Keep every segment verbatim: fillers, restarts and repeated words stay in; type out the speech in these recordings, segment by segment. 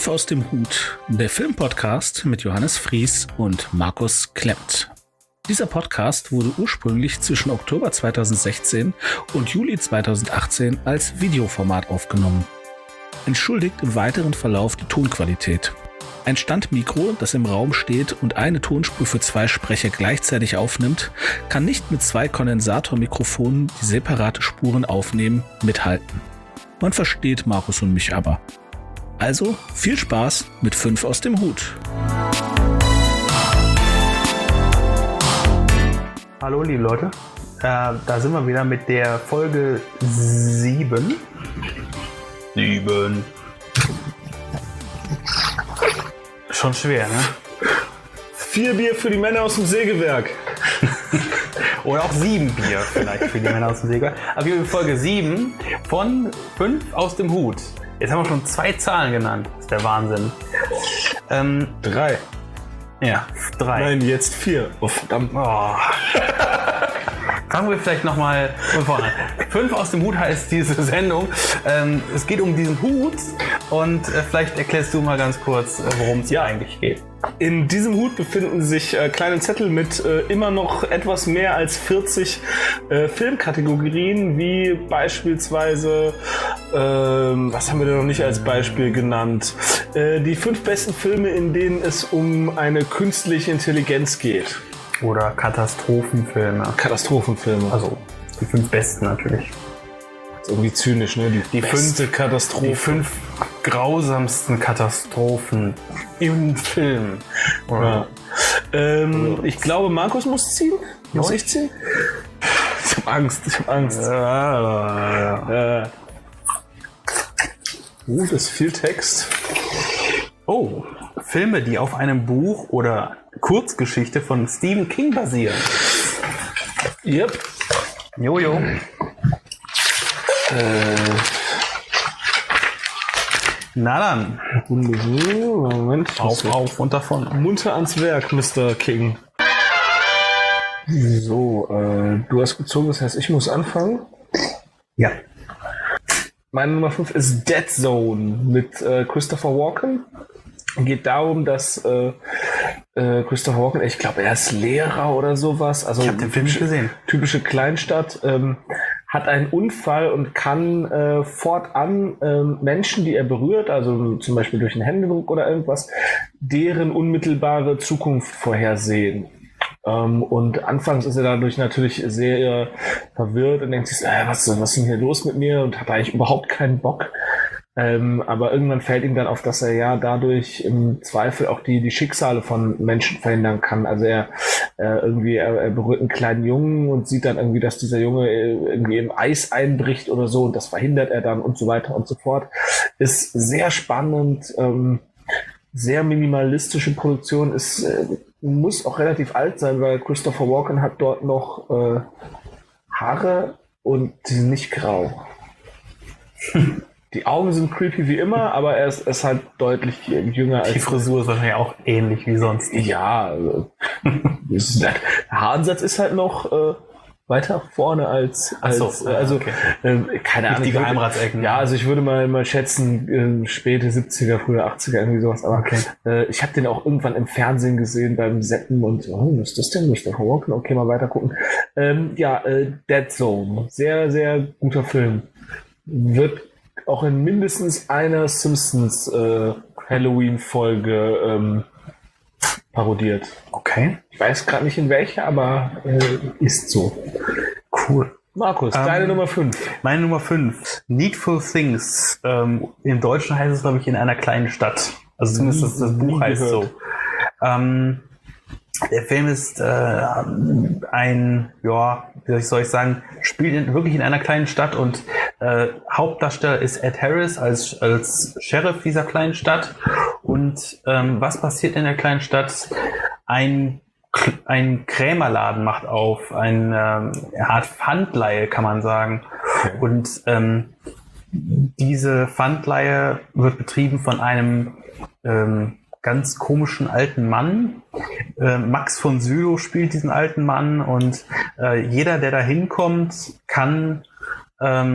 Fünf aus dem Hut, der Filmpodcast mit Johannes Fries und Markus Klemmt. Dieser Podcast wurde ursprünglich zwischen Oktober zweitausendsechzehn und Juli zweitausendachtzehn als Videoformat aufgenommen. Entschuldigt im weiteren Verlauf die Tonqualität. Ein Standmikro, das im Raum steht und eine Tonspur für zwei Sprecher gleichzeitig aufnimmt, kann nicht mit zwei Kondensatormikrofonen, die separate Spuren aufnehmen, mithalten. Man versteht Markus und mich aber. Also viel Spaß mit Fünf aus dem Hut. Hallo liebe Leute, äh, da sind wir wieder mit der Folge sieben. Sieben. Schon schwer, ne? Vier Bier für die Männer aus dem Sägewerk. Oder auch sieben Bier vielleicht für die Männer aus dem Sägewerk. Aber wir haben Folge sieben von Fünf aus dem Hut. Jetzt haben wir schon zwei Zahlen genannt. Das ist der Wahnsinn. Ähm, Drei. Ja, drei. Nein, jetzt vier. Oh, verdammt. Oh. Fangen wir vielleicht nochmal von vorne an. Fünf aus dem Hut heißt diese Sendung. Ähm, es geht um diesen Hut und äh, vielleicht erklärst du mal ganz kurz, äh, worum es hier eigentlich geht. In diesem Hut befinden sich äh, kleine Zettel mit äh, immer noch etwas mehr als vierzig äh, Filmkategorien, wie beispielsweise, äh, was haben wir denn noch nicht als Beispiel genannt? Äh, die fünf besten Filme, in denen es um eine künstliche Intelligenz geht. Oder Katastrophenfilme. Katastrophenfilme. Also die fünf besten natürlich. Das ist irgendwie zynisch, ne? Die, Die beste fünf, Katastrophe. Die fünf grausamsten Katastrophen im Film. Ja. Ähm, ich glaube, Markus muss ziehen. Muss Ja. ich ziehen? Ich hab Angst, ich hab Angst. Ja. Äh. Uh, das ist viel Text. Oh, Filme, die auf einem Buch oder Kurzgeschichte von Stephen King basieren. Yep. Jojo. Äh. Na dann. Moment. Auf, auf und davon. Munter ans Werk, Mister King. So, äh, du hast gezogen, das heißt, ich muss anfangen. Ja. Meine Nummer fünf ist Dead Zone mit äh, Christopher Walken. Geht darum, dass äh, äh, Christopher Walken, ich glaube, er ist Lehrer oder sowas. Also Ich habe den Film nicht gesehen. Typische Kleinstadt. Ähm, hat einen Unfall und kann äh, fortan äh, Menschen, die er berührt, also zum Beispiel durch einen Händedruck oder irgendwas, deren unmittelbare Zukunft vorhersehen. Ähm, und anfangs ist er dadurch natürlich sehr äh, verwirrt und denkt sich, äh, was, was ist denn hier los mit mir? Und hat eigentlich überhaupt keinen Bock. Ähm, aber irgendwann fällt ihm dann auf, dass er ja dadurch im Zweifel auch die, die Schicksale von Menschen verhindern kann. Also er äh, irgendwie, er, er berührt einen kleinen Jungen und sieht dann irgendwie, dass dieser Junge irgendwie im Eis einbricht oder so und das verhindert er dann und so weiter und so fort. Ist sehr spannend, ähm, sehr minimalistische Produktion, ist, äh, muss auch relativ alt sein, weil Christopher Walken hat dort noch äh, Haare und die sind nicht grau. Die Augen sind creepy wie immer, aber er ist, ist halt deutlich jünger als... Die Frisur ist wahrscheinlich auch ähnlich wie sonst. Ja, also, ist, der Haaransatz ist halt noch äh, weiter vorne als... als Ach so, äh, also, okay. äh, keine Ahnung. Die ich würde- Geheimratsecken. Ja, also ich würde mal, mal schätzen, äh, späte siebziger, frühe achtziger, irgendwie sowas. Aber Okay. äh, ich habe den auch irgendwann im Fernsehen gesehen beim Seppen und oh, was ist das denn? Mister Walken? Okay, mal weiter gucken. Ähm, ja, äh, Dead Zone. Sehr, sehr guter Film. Wird auch in mindestens einer Simpsons äh, Halloween-Folge ähm, parodiert. Okay. Ich weiß gerade nicht in welcher, aber äh, ist so. Cool. Markus, Ähm, deine Nummer fünf. Meine Nummer fünf. Needful Things. Ähm, Im Deutschen heißt es, glaube ich, in einer kleinen Stadt. Also zumindest das, das Buch nie heißt gehört. so. Ähm, der Film ist äh, ein, ja, wie soll ich sagen, spielt in, wirklich in einer kleinen Stadt und äh, Hauptdarsteller ist Ed Harris als, als Sheriff dieser kleinen Stadt. Und ähm, was passiert in der kleinen Stadt? Ein Ein Krämerladen macht auf, eine ähm, Art Pfandleihe, kann man sagen. Okay. Und ähm, diese Pfandleihe wird betrieben von einem ähm, ganz komischen alten Mann. Äh, Max von Sydow spielt diesen alten Mann und äh, jeder, der da hinkommt, kann ähm,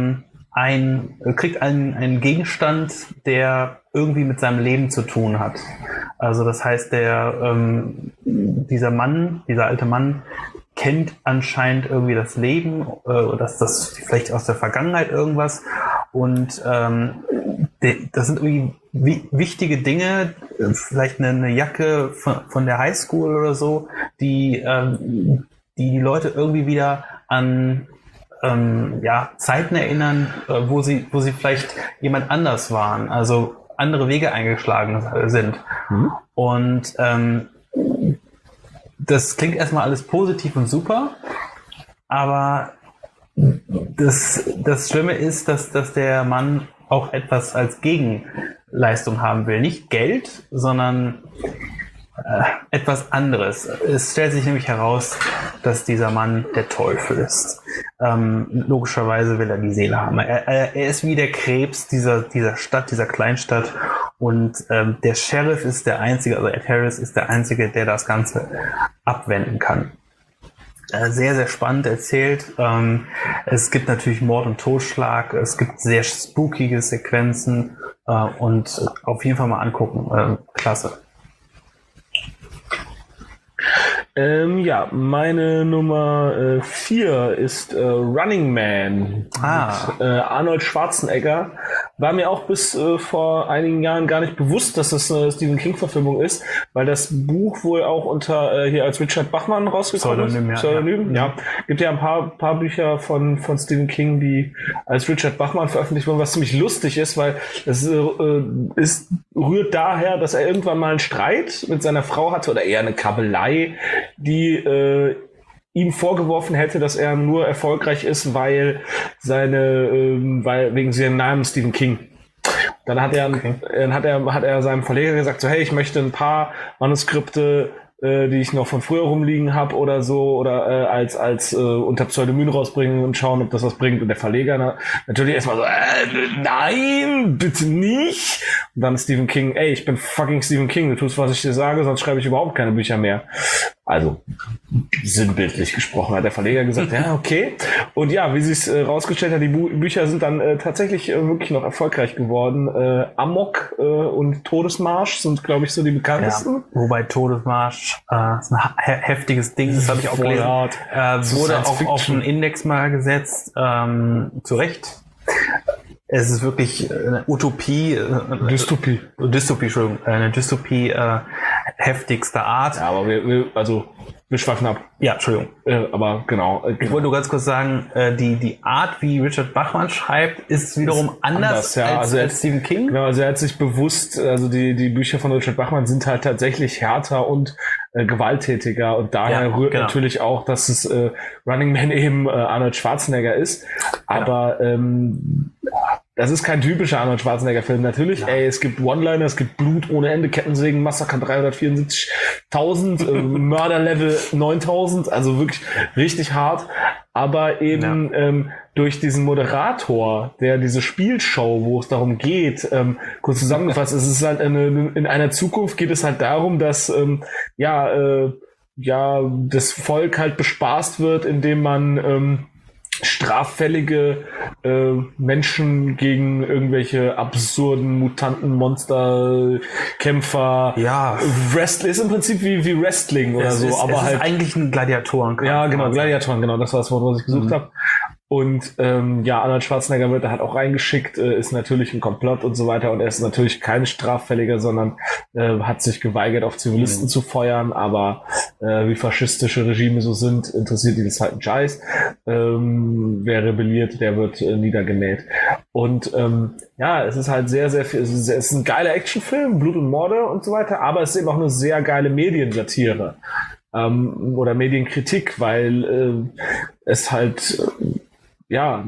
ein, kriegt einen, einen Gegenstand, der irgendwie mit seinem Leben zu tun hat. Also das heißt, der ähm, dieser Mann, dieser alte Mann, kennt anscheinend irgendwie das Leben, äh, das, das vielleicht aus der Vergangenheit irgendwas. Und ähm, de, das sind irgendwie wi- wichtige Dinge, vielleicht eine, eine Jacke von, von der Highschool oder so, die, ähm, die die Leute irgendwie wieder an ähm, ja, Zeiten erinnern, äh, wo sie, wo sie vielleicht jemand anders waren, also andere Wege eingeschlagen sind. Mhm. Und ähm, das klingt erstmal alles positiv und super, aber das, das Schlimme ist, dass, dass der Mann auch etwas als Gegenleistung haben will. Nicht Geld, sondern äh, etwas anderes. Es stellt sich nämlich heraus, dass dieser Mann der Teufel ist. Ähm, logischerweise will er die Seele haben. Er, er, er ist wie der Krebs dieser, dieser Stadt, dieser Kleinstadt. Und ähm, der Sheriff ist der Einzige, also Ed Harris ist der Einzige, der das Ganze abwenden kann. Äh, sehr, sehr spannend erzählt. Ähm, es gibt natürlich Mord und Totschlag, es gibt sehr spookige Sequenzen äh, und auf jeden Fall mal angucken. Äh, klasse. Ähm, ja, meine Nummer äh, vier ist äh, Running Man ah. mit äh, Arnold Schwarzenegger. War mir auch bis äh, vor einigen Jahren gar nicht bewusst, dass das eine Stephen King-Verfilmung ist, weil das Buch wohl auch unter äh, hier als Richard Bachman rausgekommen Pseudonym, ist. Pseudonym, ja. ja. Gibt ja ein paar, paar Bücher von, von Stephen King, die als Richard Bachman veröffentlicht wurden, was ziemlich lustig ist, weil das äh, ist, rührt daher, dass er irgendwann mal einen Streit mit seiner Frau hatte oder eher eine Kabelei, die äh, ihm vorgeworfen hätte, dass er nur erfolgreich ist, weil seine, ähm, weil wegen seinem Namen Stephen King. Dann hat er, okay. dann hat er, hat er seinem Verleger gesagt, so hey, ich möchte ein paar Manuskripte, äh, die ich noch von früher rumliegen habe oder so, oder äh, als als äh, unter Pseudonym rausbringen und schauen, ob das was bringt. Und der Verleger na, natürlich erstmal so, äh, nein, bitte nicht. Und dann Stephen King, ey, ich bin fucking Stephen King, du tust, was ich dir sage, sonst schreibe ich überhaupt keine Bücher mehr. Also sinnbildlich gesprochen hat der Verleger gesagt, ja, okay. Und ja, wie sie es äh, rausgestellt hat, die Bu- Bücher sind dann äh, tatsächlich äh, wirklich noch erfolgreich geworden. Äh, Amok äh, und Todesmarsch sind, glaube ich, so die bekanntesten. Ja, wobei Todesmarsch äh, ist ein he- heftiges Ding, das habe ich auch gelesen. Äh, wurde auch auf den Index mal gesetzt, ähm, zu Recht. Es ist wirklich eine Utopie. Dystopie. Dystopie, Entschuldigung. Eine Dystopie äh, heftigster Art. Ja, aber wir, wir also wir schweifen ab. Ja, Entschuldigung. Äh, aber genau. Äh, ich wollte nur ganz kurz sagen, äh, die, die Art, wie Richard Bachman schreibt, ist wiederum ist anders, anders ja. als, also als Stephen King. Genau, also er hat sich bewusst, also die, die Bücher von Richard Bachman sind halt tatsächlich härter und äh, gewalttätiger und daher ja, rührt genau. natürlich auch, dass es äh, Running Man eben äh, Arnold Schwarzenegger ist. Aber genau. ähm, das ist kein typischer Arnold Schwarzenegger-Film. Natürlich, ja. ey, es gibt One-Liner, es gibt Blut ohne Ende, Kettensägen, Massaker dreihundertvierundsiebzigtausend, äh, Mörder-Level neuntausend, also wirklich richtig hart. Aber eben ja. ähm, durch diesen Moderator, der diese Spielshow, wo es darum geht, ähm, kurz zusammengefasst, es ist halt eine, in einer Zukunft geht es halt darum, dass ähm, ja, äh, ja, das Volk halt bespaßt wird, indem man ähm, straffällige äh, Menschen gegen irgendwelche absurden Mutanten, Monster, Kämpfer. Ja. Wrestling ist im Prinzip wie, wie Wrestling oder es so, ist, aber es halt. Ist eigentlich ein Gladiatoren. Ja, genau, Gladiatoren, genau, das war das Wort, was ich gesucht mhm. habe. Und ähm, ja, Arnold Schwarzenegger wird da halt auch reingeschickt, äh, ist natürlich ein Komplott und so weiter und er ist natürlich kein Straffälliger, sondern äh, hat sich geweigert, auf Zivilisten mhm. zu feuern, aber äh, wie faschistische Regime so sind, interessiert ihn das halt ein Scheiß. Ähm, wer rebelliert, der wird äh, niedergemäht. Und ähm, ja, es ist halt sehr, sehr viel, es ist, es ist ein geiler Actionfilm, Blut und Morde und so weiter, aber es ist eben auch eine sehr geile Mediensatire ähm, oder Medienkritik, weil äh, es halt äh, ja,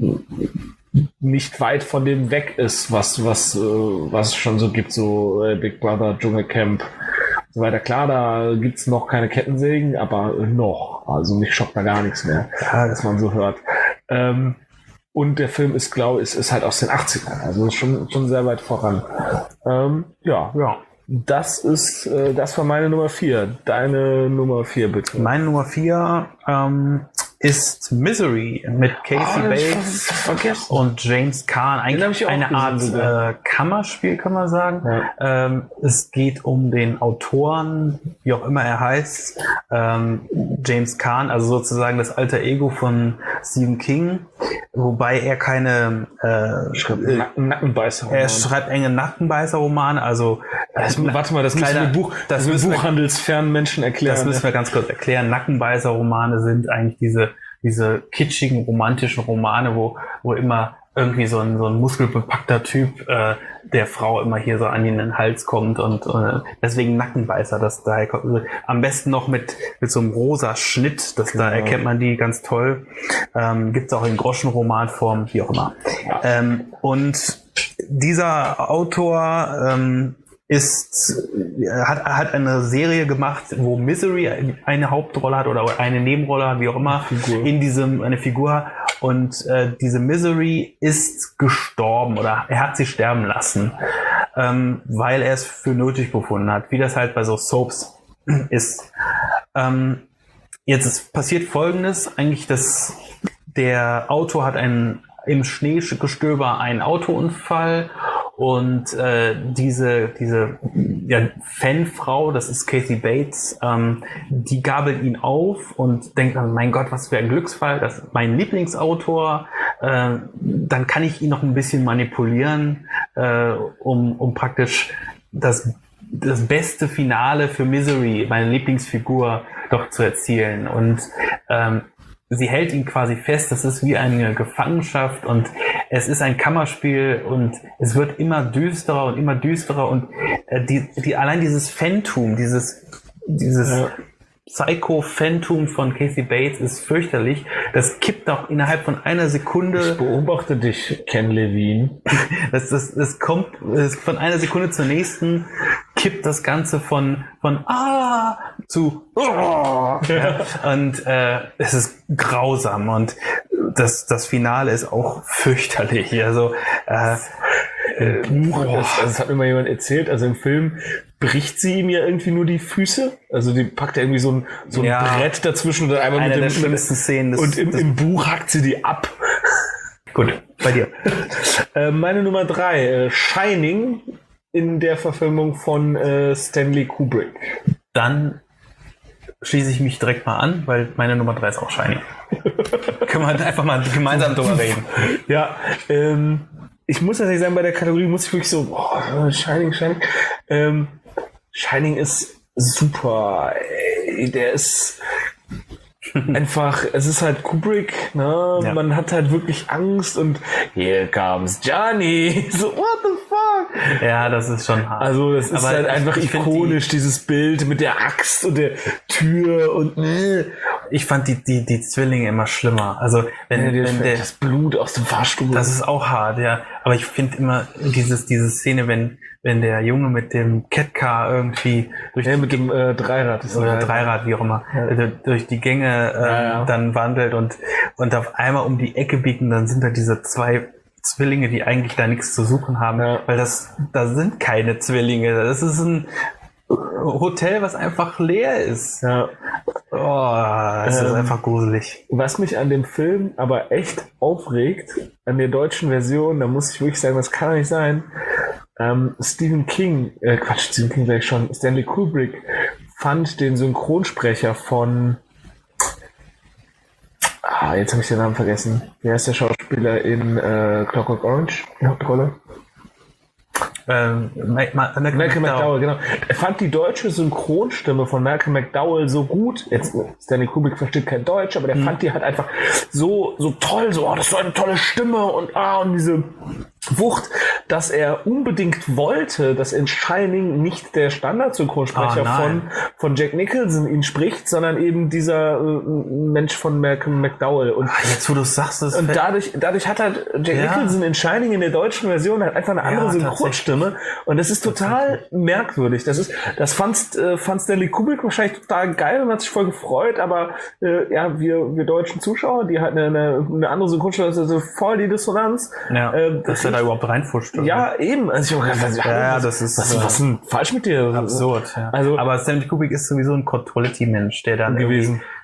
nicht weit von dem weg ist, was, was, was es schon so gibt, so Big Brother, Dschungelcamp und so weiter. Klar, da gibt's noch keine Kettensägen, aber noch. Also mich schockt da gar nichts mehr, dass man so hört. Ähm, und der Film ist, glaube ich, ist, ist halt aus den achtzigern, also schon, schon sehr weit voran. Ähm, ja, ja. Das ist, äh, das war meine Nummer vier. Deine Nummer vier, bitte. Meine Nummer vier, ähm, ist Misery mit Casey Oh, Bates vergessen. und James Caan. Eigentlich eine Art äh, Kammerspiel, kann man sagen. Ja. Ähm, es geht um den Autoren, wie auch immer er heißt, ähm, James Caan, also sozusagen das alter Ego von Stephen King, wobei er keine äh, schreibt Nacken, Nackenbeißer. Er schreibt enge Nackenbeißer-Romane, also das, warte mal, das müssen wir Buch, das müssen buchhandelsfernen Menschen erklären. Das müssen wir ganz kurz erklären. Nackenbeißer-Romane sind eigentlich diese diese kitschigen romantischen Romane, wo wo immer irgendwie so ein so ein muskelbepackter Typ äh, der Frau immer hier so an den Hals kommt und äh, deswegen Nackenbeißer. Das daher kommt, also am besten noch mit mit so einem rosa Schnitt. Das genau. Da erkennt man die ganz toll. Ähm, gibt's auch in Groschenromanform, wie auch immer. Ja. Ähm, und dieser Autor ähm, ist hat hat eine Serie gemacht, wo Misery eine Hauptrolle hat oder eine Nebenrolle hat, wie auch immer, Figur. in diesem eine Figur und äh, diese Misery ist gestorben oder er hat sie sterben lassen, ähm, weil er es für nötig befunden hat, wie das halt bei so Soaps ist. Ähm, jetzt ist passiert Folgendes, eigentlich, dass der Autor hat einen im Schneegestöber einen Autounfall und äh, diese diese ja, Fanfrau, das ist Casey Bates, ähm, die gabelt ihn auf und denkt dann, mein Gott, was für ein Glücksfall, das ist mein Lieblingsautor, äh, dann kann ich ihn noch ein bisschen manipulieren, äh, um um praktisch das das beste Finale für Misery, meine Lieblingsfigur, doch zu erzielen. Und ähm, sie hält ihn quasi fest, das ist wie eine Gefangenschaft und es ist ein Kammerspiel und es wird immer düsterer und immer düsterer und äh, die, die, allein dieses Phantom, dieses, dieses ja. Psycho-Phantom von Casey Bates ist fürchterlich. Das kippt auch innerhalb von einer Sekunde. Ich beobachte dich, Ken Levine. Das, das, das kommt das von einer Sekunde zur nächsten, kippt das Ganze von von ah zu oh. Ja. Und äh, es ist grausam und das das Finale ist auch fürchterlich. Also äh, Im Buch, das, also das hat mir mal jemand erzählt, also im Film bricht sie ihm ja irgendwie nur die Füße, also die packt ja irgendwie so ein, so ein ja. Brett dazwischen oder einmal Eine mit dem der schlimmsten Szenen. Das, und im, das, im Buch hackt sie die ab. Gut, bei dir. äh, meine Nummer drei, äh, Shining in der Verfilmung von äh, Stanley Kubrick. Dann schließe ich mich direkt mal an, weil meine Nummer drei ist auch Shining. Können wir einfach mal gemeinsam drüber reden. Ja, ähm, ich muss tatsächlich sagen, bei der Kategorie muss ich wirklich so, oh, Shining, Shining. Ähm, Shining ist super. Ey, der ist einfach, es ist halt Kubrick, ne? Ja. Man hat halt wirklich Angst und here comes Johnny. So, what the fuck? Ja, das ist schon hart. Also, das ist aber halt einfach ich, ich ikonisch, die, dieses Bild mit der Axt und der Tür und äh. Ich fand die, die, die Zwillinge immer schlimmer. Also, wenn, ja, wenn der, das Blut aus dem Fahrstuhl. Das ist auch hart, ja. Aber ich finde immer dieses, diese Szene, wenn, wenn der Junge mit dem Catcar irgendwie durch ja, mit dem äh, Dreirad ist oder Dreirad, wie auch immer, ja. durch die Gänge äh, ja, ja. dann wandelt und, und auf einmal um die Ecke biegen, dann sind da diese zwei Zwillinge, die eigentlich da nichts zu suchen haben, ja. weil das, da sind keine Zwillinge. Das ist ein Hotel, was einfach leer ist. Ja. Oh, es ähm, ist einfach gruselig. Was mich an dem Film aber echt aufregt, an der deutschen Version, da muss ich wirklich sagen, das kann doch nicht sein. Ähm, Stephen King, äh, Quatsch, Stephen King sag ich schon, Stanley Kubrick fand den Synchronsprecher von ah, jetzt habe ich den Namen vergessen. Wie heißt der Schauspieler in äh, Clockwork Orange? Die Hauptrolle? Ähm, Malcolm McDowell, genau. Er fand die deutsche Synchronstimme von Malcolm McDowell so gut. Jetzt, Stanley Kubrick versteht kein Deutsch, aber der mhm. fand die halt einfach so, so toll, so, oh, das ist so eine tolle Stimme und, ah, und diese Wucht, dass er unbedingt wollte, dass in Shining nicht der Standard-Synchronsprecher oh, von, von Jack Nicholson ihn spricht, sondern eben dieser äh, Mensch von Malcolm McDowell. Und ah, jetzt, wo du sagst, das und dadurch, dadurch hat halt Jack ja. Nicholson in Shining in der deutschen Version halt einfach eine andere ja, Synchronstimme. Und das ist total merkwürdig. Das ist, das fand, äh, fand Stanley Kubrick wahrscheinlich total geil und hat sich voll gefreut, aber äh, ja, wir, wir deutschen Zuschauer, die halt eine, eine, eine andere Synchronstimme, das ist also voll die Dissonanz. Ja, äh, das ist da überhaupt reinfuscht. Ja, eben. Also ich gedacht, ja, ja, das ist was, was ist denn falsch mit dir? Absurd. Ja. Also, aber Stanley Kubrick ist sowieso ein Controlity-Mensch, der dann gewesen.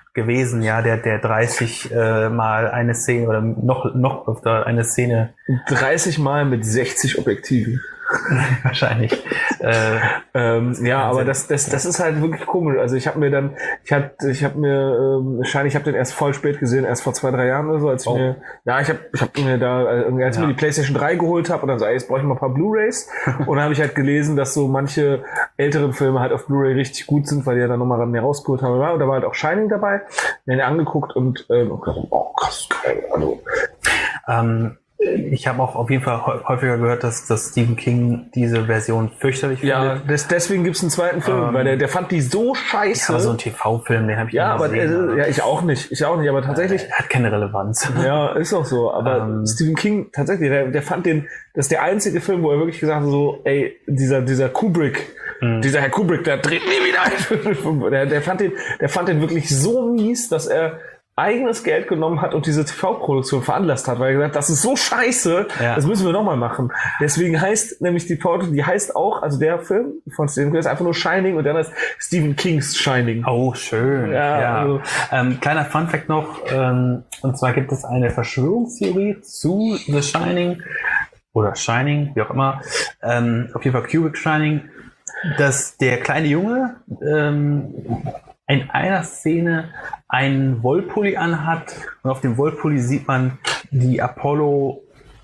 gewesen, ja, der, der dreißig äh, Mal eine Szene oder noch, noch öfter eine Szene. dreißig Mal mit sechzig Objektiven. Wahrscheinlich. Äh, ähm, ja, aber das, das, das ist halt wirklich komisch. Also ich habe mir dann, ich habe, ich habe mir, ähm, wahrscheinlich, ich habe den erst voll spät gesehen, erst vor zwei, drei Jahren oder so, als ich oh. mir, ja, ich habe, ich habe mir da, als ich ja. mir die PlayStation drei geholt habe und dann so, ey, jetzt brauche ich mal ein paar Blu-rays. Und dann habe ich halt gelesen, dass so manche älteren Filme halt auf Blu-ray richtig gut sind, weil die ja dann nochmal mehr rausgeholt haben. Und da war halt auch Shining dabei. Den habe ich angeguckt und ähm, oh krass, geil. Also, ähm, ich habe auch auf jeden Fall häufiger gehört, dass, dass Stephen King diese Version fürchterlich ja, findet. Ja, des, deswegen gibt's einen zweiten Film, ähm, weil der, der fand die so scheiße. Ja, so ein T V-Film, den habe ich ja, aber gesehen, äh, ja, ich auch nicht, ich auch nicht, aber tatsächlich äh, hat keine Relevanz. Ja, ist auch so. Aber ähm, Stephen King tatsächlich, der, der fand den, das ist der einzige Film, wo er wirklich gesagt hat, so, ey, dieser dieser Kubrick, mhm. dieser Herr Kubrick, der dreht nie wieder ein. der, der fand den, der fand den wirklich so mies, dass er eigenes Geld genommen hat und diese T V-Produktion veranlasst hat, weil er gesagt hat, das ist so scheiße, ja. das müssen wir nochmal machen. Deswegen heißt nämlich die Produktion, die heißt auch, also der Film von Stephen King ist einfach nur Shining und dann heißt Stephen King's Shining. Oh, schön. Ja, ja. Also, ähm, kleiner Funfact noch, ähm, und zwar gibt es eine Verschwörungstheorie zu The Shining oder Shining, wie auch immer, ähm, auf jeden Fall Kubrick Shining, dass der kleine Junge ähm, in einer Szene einen Wollpulli anhat und auf dem Wollpulli sieht man die Apollo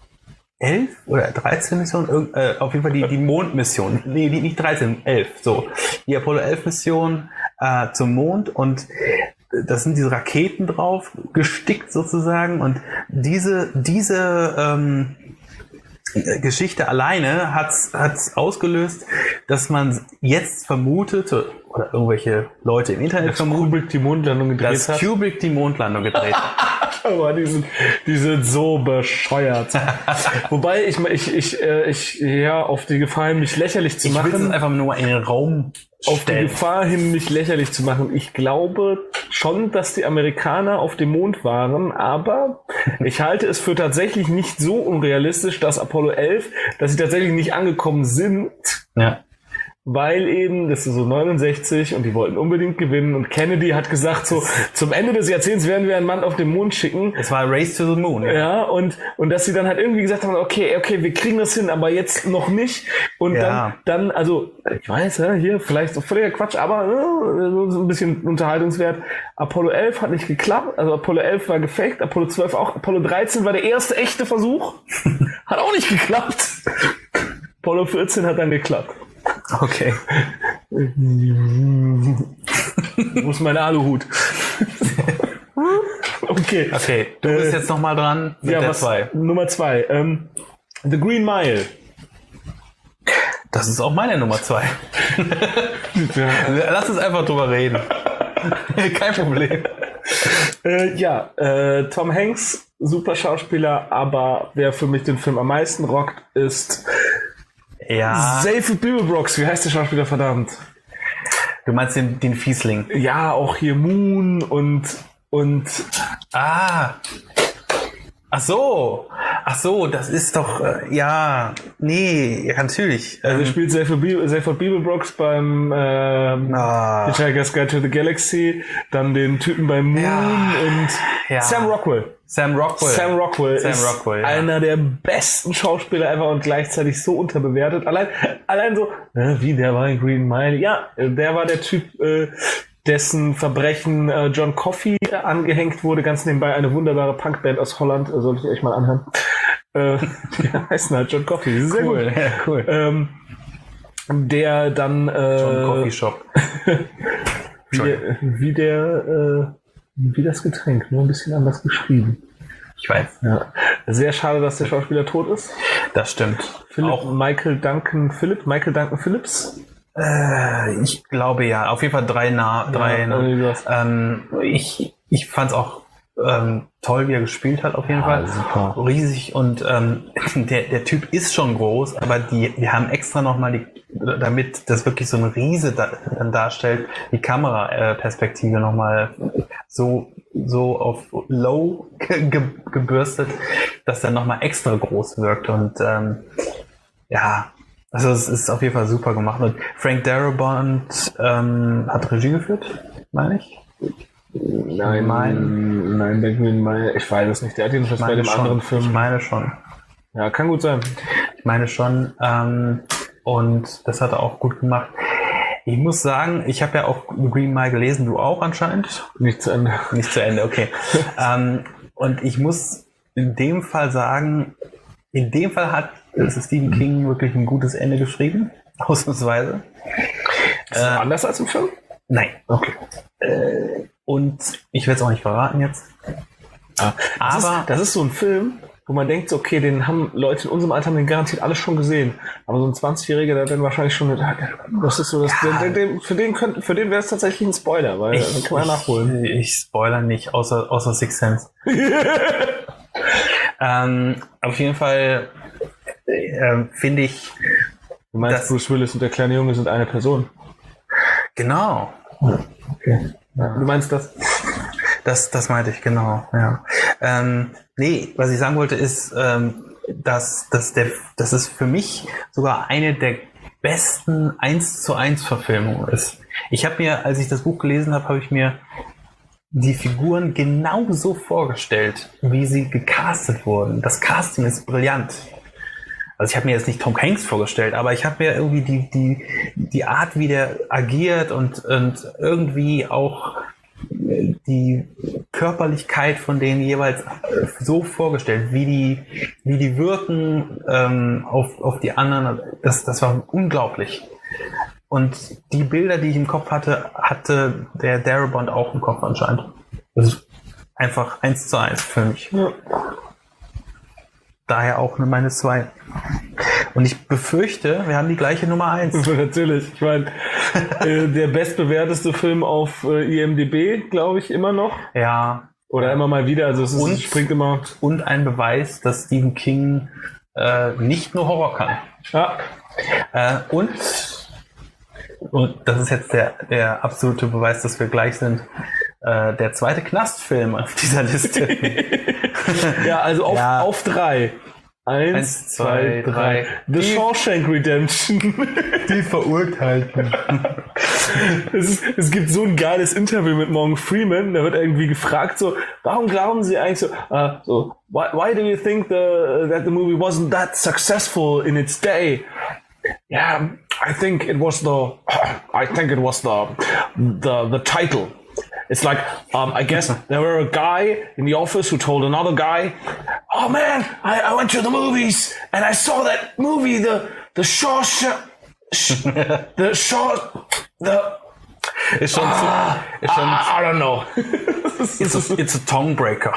elf oder dreizehn Mission, äh, auf jeden Fall die, die Mondmission, nee, die, nicht dreizehn, elf, so. Die Apollo elf Mission äh, zum Mond und das sind diese Raketen drauf, gestickt sozusagen und diese, diese ähm, Geschichte alleine hat's hat's ausgelöst, dass man jetzt vermutet, oder irgendwelche Leute im Internet dass vermuten, Kubrick die Mondlandung gedreht dass hat. Kubrick die Mondlandung gedreht hat. Aber die sind, die sind so bescheuert. Wobei ich ich ich äh, ich ja auf die Gefahr hin, mich lächerlich zu ich machen. Ich will es einfach nur in den Raum auf stellen. die Gefahr hin, mich lächerlich zu machen. Ich glaube schon, dass die Amerikaner auf dem Mond waren, aber ich halte es für tatsächlich nicht so unrealistisch, dass Apollo elf, dass sie tatsächlich nicht angekommen sind. Ja. Weil eben, das ist so neunundsechzig und die wollten unbedingt gewinnen und Kennedy hat gesagt, so zum Ende des Jahrzehnts werden wir einen Mann auf den Mond schicken. Es war Race to the Moon. Ja, ja und, und dass sie dann halt irgendwie gesagt haben, okay, okay, wir kriegen das hin, aber jetzt noch nicht. Und ja. dann, dann, also, ich weiß, ja, hier vielleicht so völliger Quatsch, aber äh, so ein bisschen Unterhaltungswert. Apollo elf hat nicht geklappt, also Apollo elf war gefaked, Apollo zwölf auch, Apollo dreizehn war der erste echte Versuch, hat auch nicht geklappt. Apollo vierzehn hat dann geklappt. Okay. Wo ist mein Aluhut? Okay. Okay, du bist äh, jetzt nochmal dran mit ja, der was, zwei. Nummer zwei. Ähm, The Green Mile. Das ist auch meine Nummer zwei. Ja. Lass uns einfach drüber reden. Kein Problem. Äh, ja, äh, Tom Hanks, super Schauspieler, aber wer für mich den Film am meisten rockt, ist ja. Seyfried Beeblebrox. Wie heißt der Schauspieler, verdammt? Du meinst den, den Fiesling? Ja, auch hier Moon und und ah. Ach so. Ach so, das ist doch, äh, ja, nee, ja, natürlich. Also ähm, spielt Seyfried Beeblebrox beim ähm, ah. Hitchhiker's Guide to the Galaxy, dann den Typen beim Moon ja. und ja. Sam Rockwell. Sam Rockwell. Sam Rockwell Sam ist Rockwell, ja. einer der besten Schauspieler ever und gleichzeitig so unterbewertet. Allein, allein so, äh, wie, der war in Green Mile. Ja, der war der Typ, äh, dessen Verbrechen äh, John Coffey äh, angehängt wurde. Ganz nebenbei eine wunderbare Punkband aus Holland. Äh, sollte ich euch mal anhören. Äh, die heißen halt John Coffey. Sehr cool, gut. Ja, cool. Ähm, der dann äh, John Coffey Shop. wie der, wie der äh, wie das Getränk, nur ein bisschen anders geschrieben. Ich weiß. Ja. Sehr schade, dass der Schauspieler tot ist. Das stimmt. Philipp, auch Michael Duncan Philipp, Michael Duncan Phillips. Äh, ich glaube ja. Auf jeden Fall drei nah, drei. Ja, nah. Ähm, ich ich fand's auch ähm, toll, wie er gespielt hat. Auf jeden ja, Fall. Super. Riesig und ähm, der der Typ ist schon groß, aber die wir haben extra nochmal die, damit das wirklich so ein Riese da, dann darstellt, die Kameraperspektive nochmal so so auf low ge, ge, gebürstet, dass er nochmal extra groß wirkt und ähm, ja, also es ist auf jeden Fall super gemacht und Frank Darabont ähm, hat Regie geführt, meine ich. Nein, nein, nein, Benjamin Meyer, ich weiß es nicht. Der hat jedenfalls bei dem schon, anderen Film. Ich meine schon. Ja, kann gut sein. Ich meine schon. Ähm, und das hat er auch gut gemacht. Ich muss sagen, ich habe ja auch Green Mile gelesen, du auch anscheinend. Nicht zu Ende. Nicht zu Ende, okay. ähm, und ich muss in dem Fall sagen, in dem Fall hat Stephen King wirklich ein gutes Ende geschrieben, ausnahmsweise. Ist das äh, anders als im Film? Nein. Okay. Äh, und ich werde es auch nicht verraten jetzt. Ah, das aber ist, das ist so ein Film, wo man denkt, okay, den haben Leute in unserem Alter haben den garantiert alles schon gesehen. Aber so ein zwanzigjähriger, der dann wahrscheinlich schon, das ist so, das, ja. den, den, für den könnte, für den wäre es tatsächlich ein Spoiler, weil ich, dann kann man ja nachholen. Ich, ich spoiler nicht, außer, außer Sixth Sense. ähm, auf jeden Fall äh, finde ich. Du meinst, Bruce Willis und der kleine Junge sind eine Person? Genau. Okay. Ja. Du meinst das? Das, das meinte ich, genau, ja. Ähm, nee, was ich sagen wollte ist, ähm, dass, dass, der, dass es für mich sogar eine der besten eins zu eins Verfilmungen ist. Ich habe mir, als ich das Buch gelesen habe, habe ich mir die Figuren genauso vorgestellt, wie sie gecastet wurden. Das Casting ist brillant. Also ich habe mir jetzt nicht Tom Hanks vorgestellt, aber ich habe mir irgendwie die, die, die Art, wie der agiert und, und irgendwie auch die Körperlichkeit von denen jeweils so vorgestellt, wie die, wie die wirken ähm, auf, auf die anderen. Das, das war unglaublich. Und die Bilder, die ich im Kopf hatte, hatte der Darabont auch im Kopf anscheinend. Das ist einfach eins zu eins für mich. Ja. Daher auch eine meine zwei. Und ich befürchte, wir haben die gleiche Nummer eins. Natürlich. Ich meine, äh, der bestbewerteste Film auf äh, I M D B, glaube ich, immer noch. Ja. Oder immer mal wieder. Also es, ist, und, es springt immer. Und ein Beweis, dass Stephen King äh, nicht nur Horror kann. Ja. Äh, und, und das ist jetzt der, der absolute Beweis, dass wir gleich sind. Äh, der zweite Knastfilm auf dieser Liste. Ja, also auf, ja. auf drei. Eins, Eins zwei, zwei, drei. The die, Shawshank Redemption. Die Verurteilten. es, ist, es gibt so ein geiles Interview mit Morgan Freeman. Da wird irgendwie gefragt so, warum glauben Sie eigentlich so, uh, so why, why do you think the, that the movie wasn't that successful in its day? Yeah, I think it was the, I think it was the, the, the title. It's like, um, I guess there were a guy in the office who told another guy, oh man, I, I went to the movies and I saw that movie, the, the Shaw, sh- the Shaw, the, Ist schon ah, zu, ist schon ah, I don't know. It's a, it's a tongue breaker.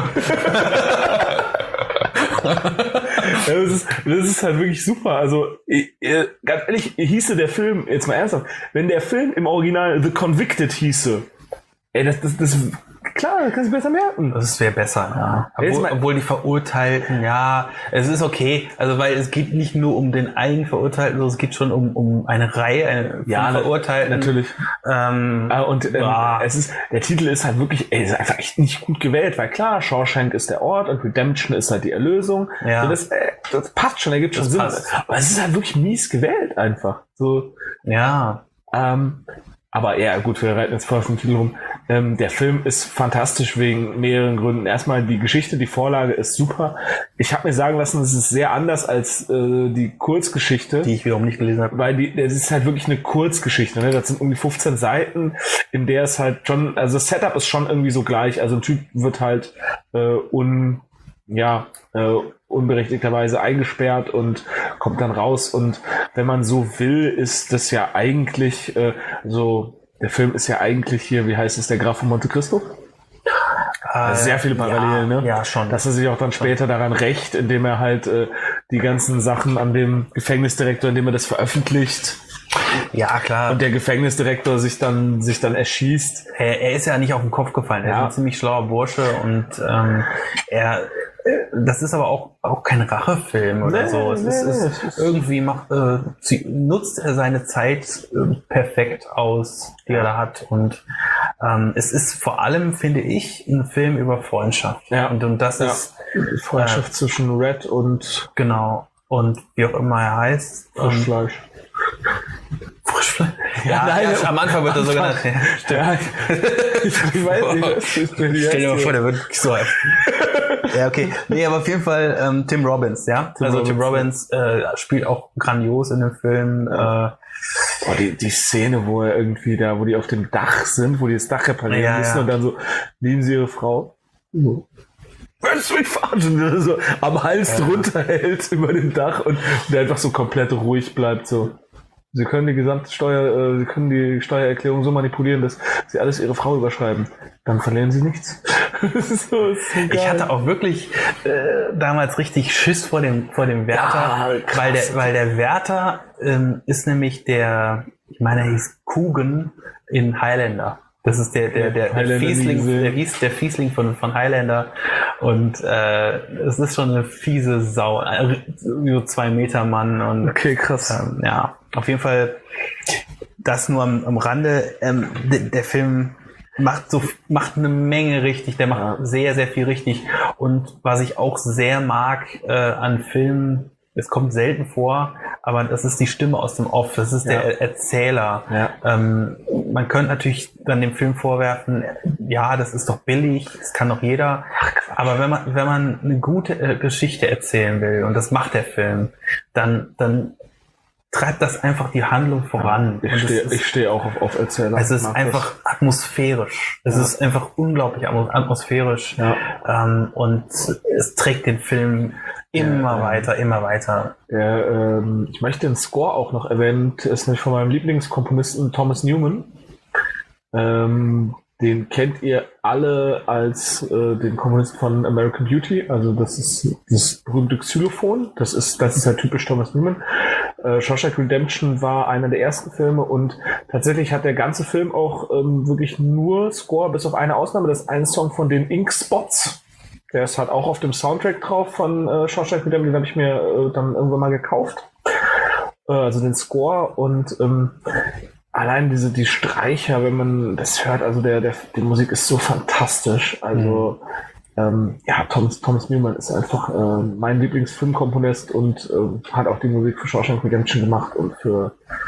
Ja, das, ist, das ist halt wirklich super. Also, ich, ganz ehrlich, hieße der Film, jetzt mal ernsthaft, wenn der Film im Original The Convicted hieße, ey, das, das, das, klar, das kannst du besser merken. Das wäre besser, ja. Obwohl, obwohl die Verurteilten, ja, es ist okay. Also, weil es geht nicht nur um den einen Verurteilten, sondern es geht schon um, um eine Reihe, eine ja, Verurteilten. Natürlich. Ähm, und ähm, ja. es ist, der Titel ist halt wirklich, ey, ist einfach echt nicht gut gewählt, weil klar, Shawshank ist der Ort und Redemption ist halt die Erlösung. Ja. Das, das passt schon, ergibt schon das Sinn. Passt. Aber es ist halt wirklich mies gewählt einfach. So. Ja. Ähm, aber ja, gut, wir reiten jetzt voll auf den Titel rum. Ähm, der Film ist fantastisch wegen mehreren Gründen. Erstmal die Geschichte, die Vorlage ist super. Ich habe mir sagen lassen, es ist sehr anders als äh, die Kurzgeschichte. Die ich wiederum nicht gelesen habe. Weil die, das ist halt wirklich eine Kurzgeschichte. Ne? Das sind irgendwie fünfzehn Seiten, in der es halt schon, also das Setup ist schon irgendwie so gleich. Also ein Typ wird halt äh, un, ja, äh, unberechtigterweise eingesperrt und kommt dann raus. Und wenn man so will, ist das ja eigentlich äh, so... Der Film ist ja eigentlich hier, wie heißt es, der Graf von Monte Cristo? Äh, sehr viele Parallelen, ja, ne? Ja, schon. Dass er sich auch dann später daran rächt, indem er halt äh, die ganzen Sachen an dem Gefängnisdirektor, indem er das veröffentlicht. Ja, klar. Und der Gefängnisdirektor sich dann sich dann erschießt. Er, er ist ja nicht auf den Kopf gefallen. Er ja. ist ein ziemlich schlauer Bursche und ähm, er das ist aber auch, auch kein Rachefilm oder nee, so. Es nee, ist, ist irgendwie macht, äh, sie, nutzt er seine Zeit äh, perfekt aus, die er da hat. Und ähm, es ist vor allem, finde ich, ein Film über Freundschaft. Ja. Und, und das ja. ist die Freundschaft äh, zwischen Red und genau. Und wie auch immer er heißt. Frischfleisch. Ähm, Ja, nein, ja, am Anfang wird er so genannt. Ja, ich, ich weiß nicht, was ist denn Stell dir mal vor, der wird wirklich so alt. Ja, okay. Nee, aber auf jeden Fall ähm, Tim Robbins, ja. Tim also Robbins, Tim Robbins äh, spielt auch grandios in dem Film. Ja. Äh, Boah, die, die Szene, wo er irgendwie da, wo die auf dem Dach sind, wo die das Dach reparieren Ja, müssen ja. und dann so, lieben sie ihre Frau? So. Willst du mich verarschen? Und so am Hals Ja. drunter hält über dem Dach und der einfach so komplett ruhig bleibt, so. Sie können die gesamte Steuer, äh, Sie können die Steuererklärung so manipulieren, dass Sie alles Ihre Frau überschreiben. Dann verlieren Sie nichts. Das ist so, das ist so geil. Ich hatte auch wirklich äh, damals richtig Schiss vor dem vor dem Wärter, Ja, krass. weil der weil der Wärter ähm, ist nämlich der, ich meine, er hieß Coogan in Highlander. Das ist der der der, der Highlander Fiesling, nie gesehen. der, Fies, der Fiesling von von Highlander und äh, es ist schon eine fiese Sau, äh, so zwei Meter Mann und Okay, krass. ähm, ja, auf jeden Fall das nur am, am Rande. Ähm, d- der Film macht so macht eine Menge richtig, der macht Ja. sehr, sehr viel richtig. Und was ich auch sehr mag äh, an Filmen, es kommt selten vor, aber das ist die Stimme aus dem Off, das ist Ja. der Erzähler. Ja. Ähm, man könnte natürlich dann dem Film vorwerfen, ja, das ist doch billig, das kann doch jeder. Aber wenn man, wenn man eine gute äh, Geschichte erzählen will, und das macht der Film, dann, dann treibt das einfach die Handlung voran. Ich Und es stehe ist- ich steh auch auf, auf Erzähler. es ist Mag einfach atmosphärisch. Es Ja. ist einfach unglaublich atmo- atmosphärisch. Ja. Ähm, und es trägt den Film immer Ja, ja. weiter, immer weiter. Der, ähm, ich möchte den Score auch noch erwähnen, der ist nämlich von meinem Lieblingskomponisten Thomas Newman. Ähm, den kennt ihr alle als äh, den Komponisten von American Beauty. Also das ist das berühmte Xylophon. Das ist, das ist ja typisch Thomas Newman. Äh, Shawshank Redemption war einer der ersten Filme und tatsächlich hat der ganze Film auch ähm, wirklich nur Score, bis auf eine Ausnahme. Das ist ein Song von den Ink Spots. Der ist halt auch auf dem Soundtrack drauf von äh, Shawshank Redemption. Den habe ich mir äh, dann irgendwann mal gekauft. Äh, also den Score und ähm, allein diese die Streicher, wenn man das hört, also der, der die Musik ist so fantastisch. Also ähm, ja, Thomas, Thomas Newman ist einfach äh, mein Lieblingsfilmkomponist und äh, hat auch die Musik für Shawshank Redemption gemacht und für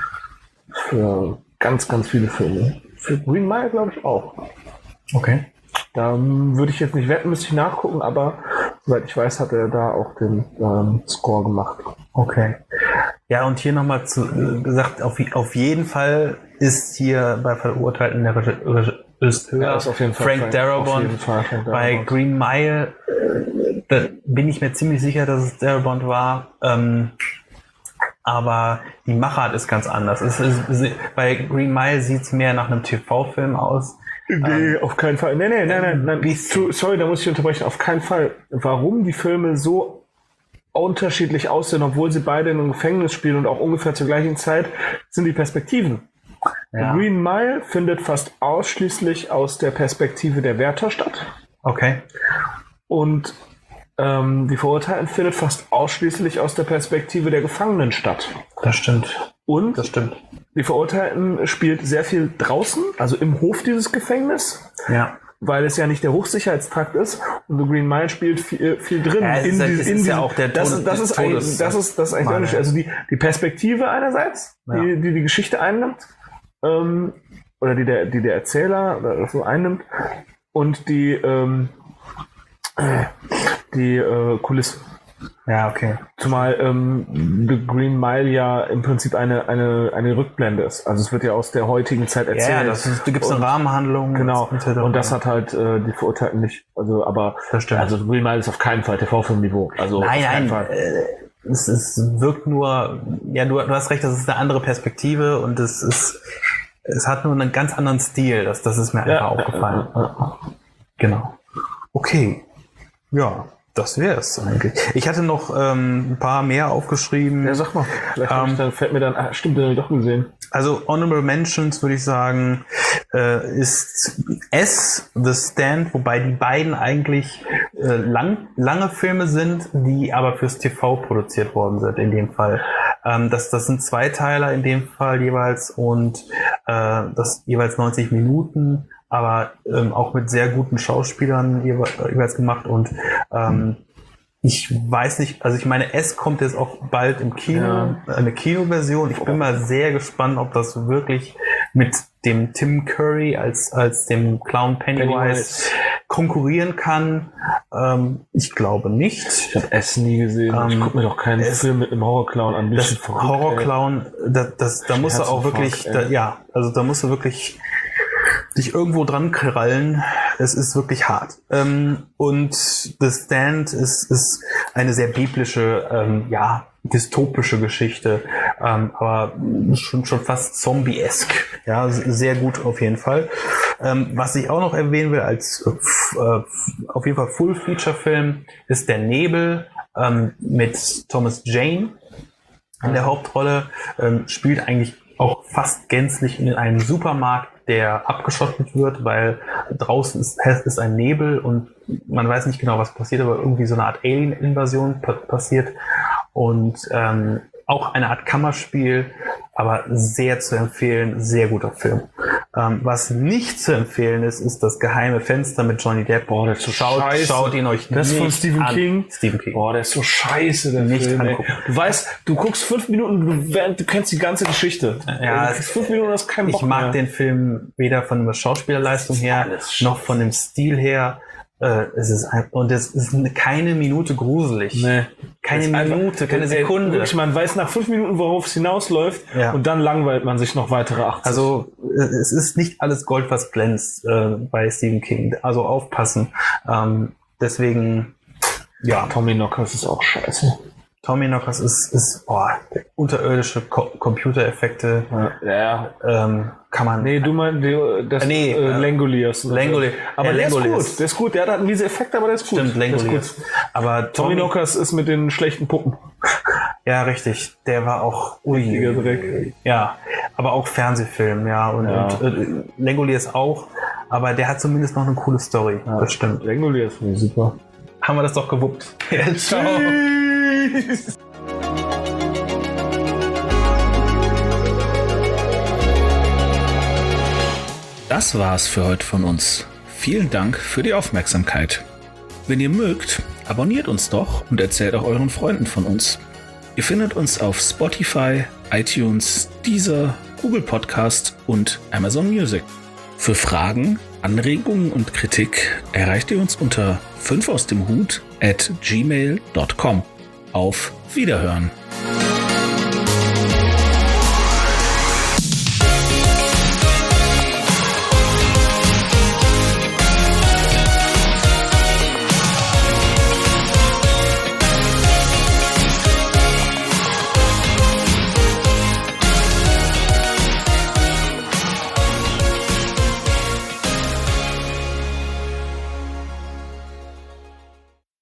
für ganz, ganz viele Filme. Für Green Mile glaube ich auch. Okay. Da ähm, würde ich jetzt nicht wetten, müsste ich nachgucken, aber soweit ich weiß, hat er da auch den ähm, Score gemacht. Okay. Ja, und hier nochmal zu, äh, gesagt, auf, auf jeden Fall ist hier bei Verurteilten der Reg- Reg- Regisseur Ja, ist auf jeden Fall Frank Frank- Darabont. auf jeden Fall Frank Bei Darabont. Green Mile äh, da bin ich mir ziemlich sicher, dass es Darabont war. Ähm, aber die Machart ist ganz anders. Es ist, es, bei Green Mile sieht es mehr nach einem T V-Film aus. Nee, auf keinen Fall. Nee, nee, nein, nein, nein. bisschen. Zu- Sorry, da muss ich unterbrechen. Auf keinen Fall. Warum die Filme so unterschiedlich aussehen, obwohl sie beide in einem Gefängnis spielen und auch ungefähr zur gleichen Zeit, sind die Perspektiven. Ja. Green Mile findet fast ausschließlich aus der Perspektive der Wärter statt. Okay. Und ähm, die Verurteilten findet fast ausschließlich aus der Perspektive der Gefangenen statt. Das stimmt. Und Das stimmt. die Verurteilten spielt sehr viel draußen, also im Hof dieses Gefängnis, Ja. weil es ja nicht der Hochsicherheitstrakt ist. Und The Green Mile spielt viel, viel drin. Ja, es ist ja- es ist diesem- ja auch der das, Todes- das, ist eigentlich, Todes- das ist das ist eigentlich der Mile. Unterschied. Also die, die Perspektive einerseits, Ja. die, die die Geschichte einnimmt, ähm, oder die der, die der Erzähler oder so einnimmt, und die, ähm, äh, die äh, Kulisse. Ja, okay. Zumal ähm, The Green Mile ja im Prinzip eine, eine, eine Rückblende ist. Also es wird ja aus der heutigen Zeit erzählt. Ja, das ist, da gibt es eine Und- Rahmenhandlung. Genau. Das ist- Und das hat halt äh, die Verurteilten nicht. Also, aber Das stimmt. also The Green Mile ist auf keinen Fall T V-Film-Niveau. Also Nein, auf keinen nein. Fall. Äh, es, es wirkt nur, ja, du, du hast recht, das ist eine andere Perspektive und es ist, es hat nur einen ganz anderen Stil. Das, das ist mir einfach Ja, aufgefallen. Genau. Okay. Ja, das wäre es eigentlich. Ich hatte noch ähm, ein paar mehr aufgeschrieben. Ja, sag mal. Vielleicht hab ich Ähm, dann, fällt mir dann, ah, stimmt, den hab ich doch gesehen. Also Honorable Mentions würde ich sagen, äh, ist S, The Stand, wobei die beiden eigentlich äh, lang, lange Filme sind, die aber fürs T V produziert worden sind in dem Fall. Ähm, das, das sind Zweiteiler in dem Fall jeweils und äh, das jeweils neunzig Minuten, aber ähm, auch mit sehr guten Schauspielern jewe- jeweils gemacht und ähm, ich weiß nicht, also ich meine, S kommt jetzt auch bald im Kino, ja. eine Kinoversion. Ich bin mal sehr gespannt, ob das wirklich mit dem Tim Curry als, als dem Clown Pennywise, Pennywise. konkurrieren kann. Ähm, ich glaube nicht. Ich habe S nie gesehen. Ähm, ich gucke mir doch keinen S, Film mit einem Horrorclown an. Das Horrorclown, das, das, da musst du auch wirklich, da, ja, also da musst du wirklich dich irgendwo dran krallen. Es ist wirklich hart. Ähm, und The Stand ist, ist eine sehr biblische, ähm, ja, dystopische Geschichte, ähm, aber schon, schon fast zombie-esk. Ja, sehr gut auf jeden Fall. Ähm, was ich auch noch erwähnen will als äh, auf jeden Fall Full-Feature-Film ist Der Nebel ähm, mit Thomas Jane in der Hauptrolle. Ähm, spielt eigentlich auch fast gänzlich in einem Supermarkt, der abgeschottet wird, weil draußen ist, ist ein Nebel und man weiß nicht genau, was passiert, aber irgendwie so eine Art Alien-Invasion pa- passiert. Und ähm, auch eine Art Kammerspiel, aber sehr zu empfehlen, sehr guter Film. Ähm, was nicht zu empfehlen ist, ist Das geheime Fenster mit Johnny Depp. Boah, der ist so schaut, scheiße. Schaut ihn euch das nicht von Stephen an. King. Stephen King. Boah, der ist so scheiße, der nicht Film. Angucken. Du weißt, du guckst fünf Minuten, du, du kennst die ganze Geschichte. Ja, du fünf Minuten, hast keinen Bock ich mag mehr. den Film weder von der Schauspielerleistung her, noch von dem Stil her. Äh, es ist ein, und es ist keine Minute gruselig. Nee. Keine Minute, einfach, keine Sekunde. Wirklich, man weiß nach fünf Minuten, worauf es hinausläuft, ja. Und dann langweilt man sich noch weitere achtzig. Also es ist nicht alles Gold, was glänzt äh, bei Stephen King. Also aufpassen. Ähm, deswegen, ja. Tommy Knockers ist auch scheiße. Tommy Knockers ist, ist boah, unterirdische Ko- Computereffekte. Ja. ja. Ähm, kann man. Nee, du meinst das nee, äh, Langoliers. Langoliers. Aber ja, der Langoliers. ist gut. Der ist gut. Der hat einen miese Effekt, aber der ist gut. Stimmt, Langoliers. Aber Tommy, Tommy Knockers ist mit den schlechten Puppen. Ja, richtig. Der war auch ui, Dreck. Ja, aber auch Fernsehfilm, ja. Und, ja. und äh, Langoliers auch. Aber der hat zumindest noch eine coole Story. Ja, das stimmt. Langoliers finde ich super. Haben wir das doch gewuppt. Ja, ciao. Das war's für heute von uns. Vielen Dank für die Aufmerksamkeit. Wenn ihr mögt, abonniert uns doch und erzählt auch euren Freunden von uns. Ihr findet uns auf Spotify, iTunes, Deezer, Google Podcast und Amazon Music. Für Fragen, Anregungen und Kritik erreicht ihr uns unter fünf aus dem Hut at gmail dot com. Auf Wiederhören!